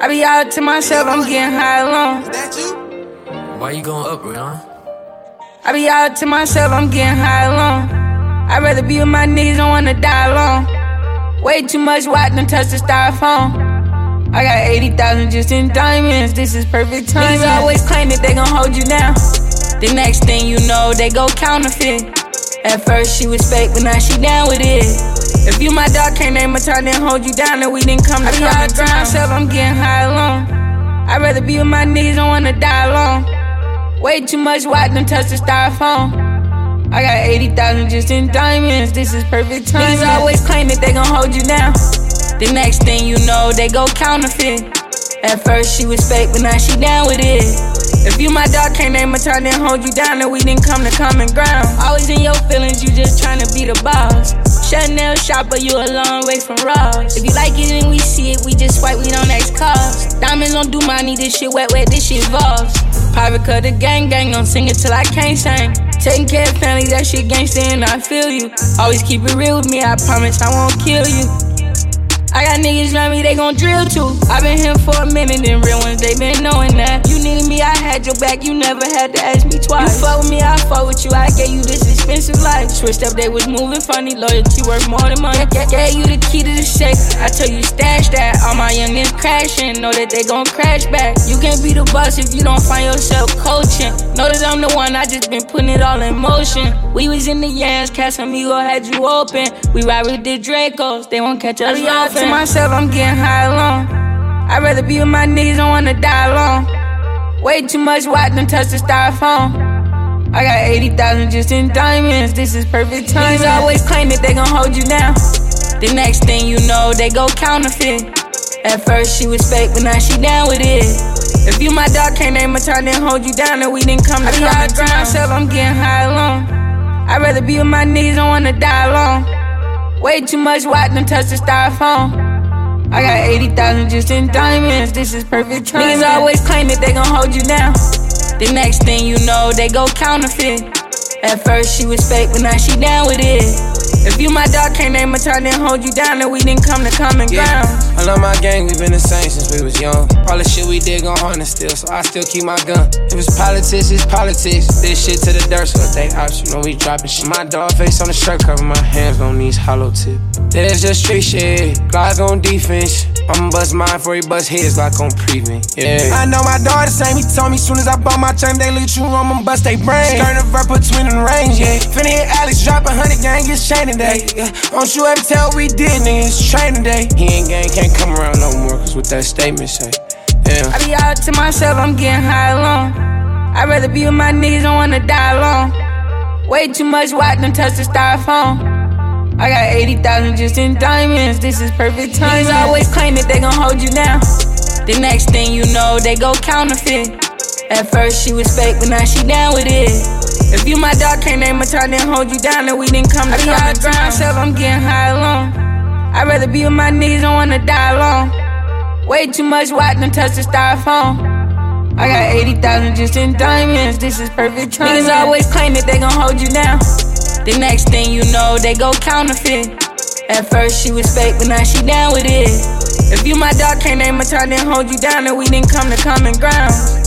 I be out to myself, I'm getting high alone. Is that you? Why you going up, Rihanna? I be out to myself, I'm getting high alone. I'd rather be with my niggas, don't wanna die alone. Way too much watch them touch the styrofoam. I got 80,000 just in diamonds, this is perfect timing. Niggas always claim that they gon' hold you down. The next thing you know, they go counterfeit. At first she was fake, but now she down with it. If you my dog, can't name a time, then hold you down, then we didn't come to I be out to myself, I'm getting high alone. I'd rather be with my niggas, don't wanna die alone. Way too much watch them touch the styrofoam. I got 80,000 just in diamonds, this is perfect timing. Niggas always claim that they gon' hold you down. The next thing you know, they go counterfeit. At first she was fake, but now she down with it. If you my dog, can't name a time, then hold you down, then we didn't come to common ground. Always in your feelings, you just tryna be the boss. Chanel shopper, you a long way from Ross. If you like it and we see it, we just swipe, we don't ask cost. Diamonds don't do money, this shit wet, this shit evolves. Private cut the gang, don't sing it till I can't sing. Taking care of family, that shit gangsta and I feel you. Always keep it real with me, I promise I won't kill you. I got niggas around me, they gon' drill too. I been here for a minute, and real ones, they been knowing that. You needed me, I had your back, you never had to ask me twice. You fuck with me, I fuck with you, I gave you this expensive life. Switched up, they was moving funny, loyalty worth more than money. Gave you the key to the safe, I told you stash that. All my youngins crashing, know that they gon' crash back. You can't be the boss if you don't find yourself coaching. Know that I'm the one, I just been putting it all in motion. We was in the Yams, Casamigo had you open. We ride with the Dracos, they won't catch us open. To myself, I'm getting high alone. I'd rather be with my niggas, don't wanna die alone. Way too much watch them touch the styrofoam. I got 80,000 just in diamonds, this is perfect timing. Niggas always claim that they gon' hold you down. The next thing you know, they go counterfeit. At first she was fake, but now she down with it. If you my dog, can't name a time, then hold you down, then we didn't come to common ground. I be out to myself, I'm getting high alone. I'd rather be with my niggas, don't wanna die alone. Way too much watch them touch the styrofoam. I got 80,000 just in diamonds, this is perfect timing. Niggas always claim that they gon' hold you down. The next thing you know, they go counterfeit. At first she was fake, but now she down with it. If you my dog, can't name a time, then hold you down, then we didn't come to common ground. I love my gang, we been the same since we was young. All the shit we did gon' harness still, so I still keep my gun. If it's politics, it's politics. This shit to the dirt, so if they ops, you know we dropping shit. My dog face on the shirt, cover my hands on these hollow tip. There's just street shit, Glock on defense. I'ma bust mine before he bust his like on prevent, yeah. I know my dog the same, he told me soon as I bought my chain, they look you, I'ma bust they brain. Skirt a verb, put twin in the range, yeah. Finna hit Alex, drop 100 gang, get chain today, yeah. Don't you ever tell what we did, nigga, it's train today. He ain't gang, can't come around no more, cause what that statement say, yeah. I be out to myself, I'm getting high alone. I'd rather be with my niggas, don't wanna die alone. Way too much watch them touch the styrofoam. I got 80,000 just in diamonds, this is perfect timing. Niggas always claim that they gon' hold you down. The next thing you know, they go counterfeit. At first she was fake, but now she down with it. If you my dog, can't name a time, then hold you down, then we didn't come to common ground. I myself, I'm getting high alone. I'd rather be with my niggas, don't wanna die alone. Way too much watch them touch the styrofoam. I got 80,000 just in diamonds, this is perfect timing. Niggas always claim that they gon' hold you down. The next thing you know, they go counterfeit. At first she was fake, but now she down with it. If you my dog, can't name a time, then hold you down, then we didn't come to common ground.